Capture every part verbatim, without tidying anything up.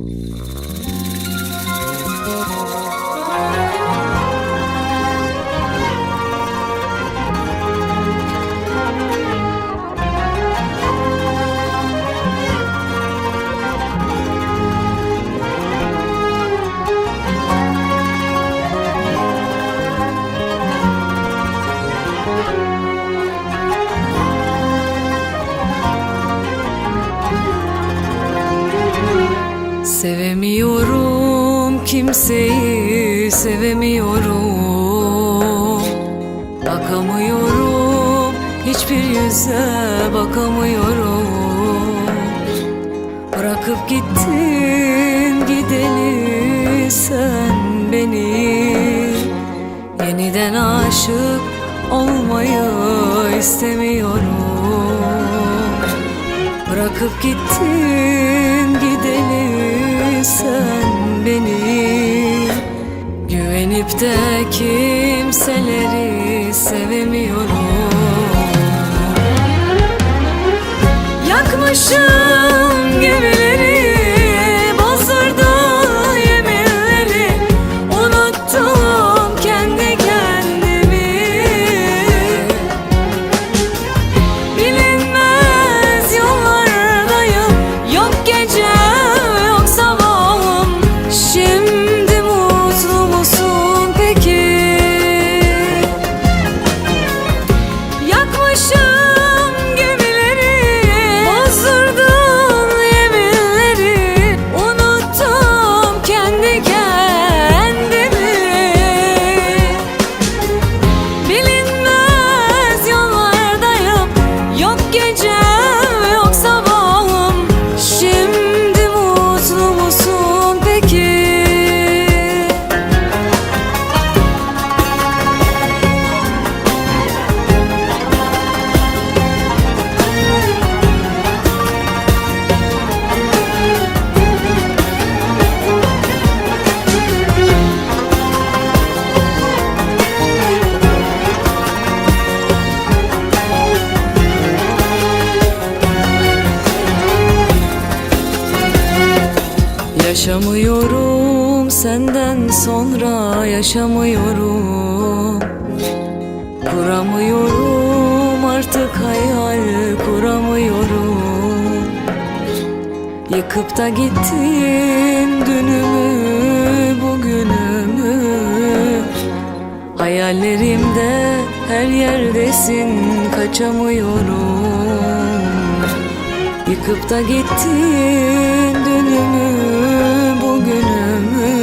Sevemiyorum kimseyi, sevemiyorum. Bakamıyorum, hiçbir yüze bakamıyorum. Bırakıp gittin gideli sen beni. Yeniden aşık olmayı istemiyorum. Bırakıp gittin gideli sen beni. Güvenip de kimseleri sevemiyorum. Yakmışım gemileri, bozdurdu yeminleri. Unuttum kendi kendimi. Bilinmez yollardayım, yok gece yok sabahım. Şimdi mutlu musun peki? Yakmışım gemileri, bozdurdun yeminleri. Unuttum kendi kendimi. Bilinmez yollardayım, yok gece yok sabahım. Şimdi mutlu musun peki? Yaşamıyorum senden sonra, yaşamıyorum. Kuramıyorum artık, hayal kuramıyorum. Yıkıp da gittin dünümü bugünümü. Hayallerimde her yerdesin, kaçamıyorum. Yıkıp da gittin dünümü bugünümü.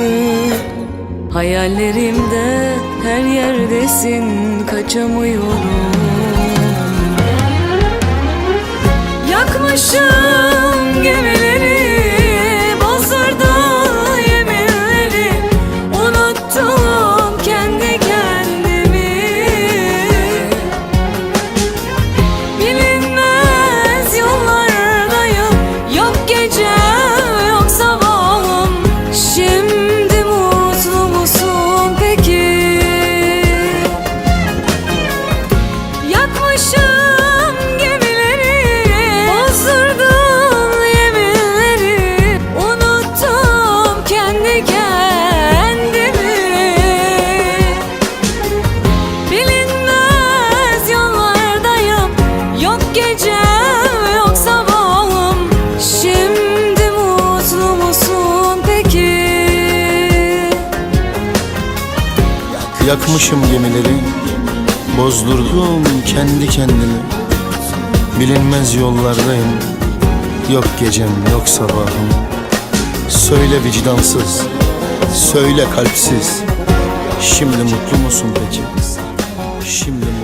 Hayallerimde her yerdesin, kaçamıyorum. Yakmışım gemileri, bozdurdu yeminleri. Unuttum kendi kendimi. Bilinmez yollardayım, yok gece yok sabahım. Şimdi mutlu musun peki? Yakmışım gemileri, bozdurdun yeminleri. Unuttum kendi kendimi. Bilinmez yollardayım, yok gece yok sabahım. Şimdi mutlu musun peki? Yakmışım gemileri, bozdurdum kendi kendimi. Bilinmez yollardayım, yok gecem yok sabahım. Söyle vicdansız, söyle kalpsiz, şimdi mutlu musun peki? Şimdi